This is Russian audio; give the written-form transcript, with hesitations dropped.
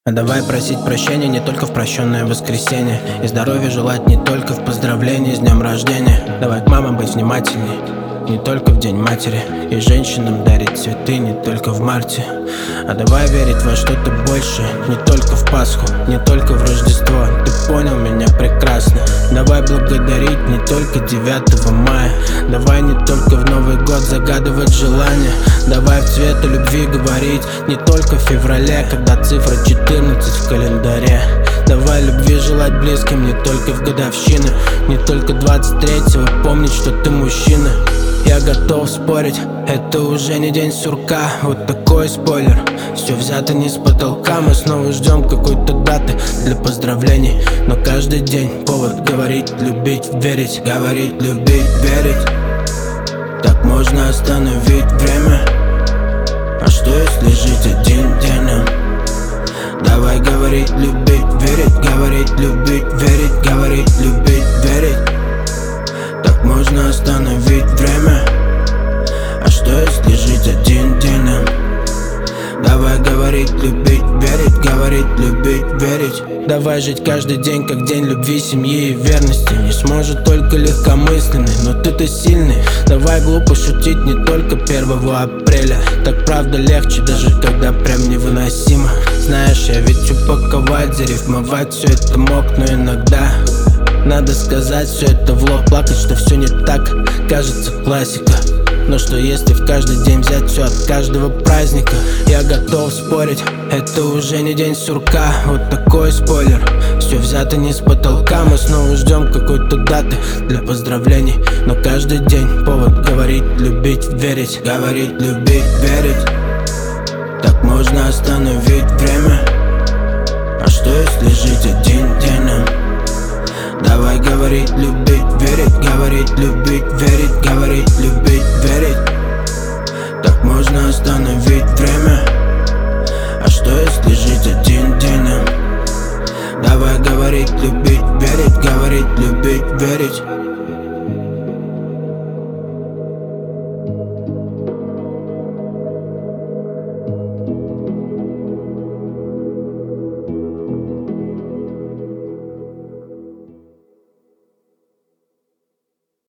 А давай просить прощения не только в прощенное воскресенье, и здоровья желать не только в поздравлении с днем рождения. Давай к мамам быть внимательней, не только в день матери, и женщинам дарить цветы не только в марте. А давай верить во что-то большее, не только в Пасху, не только в Рождество. Ты понял меня прекрасно. Давай благодарить не только 9 мая, давай не только в Новый год загадывать желания. Давай в цвета любви говорить не только в феврале, когда цифра 14 в календаре. Давай любви желать близким не только в годовщины, не только 23-го помнить, что ты мужчина. Я готов спорить, это уже не день сурка. Вот такой спойлер, все взято не с потолка. Мы снова ждем какой-то даты для поздравлений, но каждый день повод говорить, любить, верить. Говорить, любить, верить. Так можно остановить время. А что если жить один днем? Давай говорить, любить, верить. Говорить, любить, верить. Говорить, любить, верить. Так можно остановить время. А что если жить один днем? Давай говорить, любить, верить. Говорить, любить, верить. Давай жить каждый день как день любви, семьи и верности. Не сможет только легкомысленный, но ты-то сильный. Давай глупо шутить не только 1 апреля. Так правда легче, даже когда прям невыносимо. Знаешь, я ведь упаковать, зарифмовать все это мог, но иногда надо сказать все это в лоб, плакать, что все не так, кажется классика. Но что если в каждый день взять все от каждого праздника? Я готов спорить, это уже не день сурка. Вот такой спойлер, все взято не с потолка. Мы снова ждем какой-то даты для поздравлений, но каждый день повод говорить, любить, верить. Говорить, любить, верить. Так можно остановить время.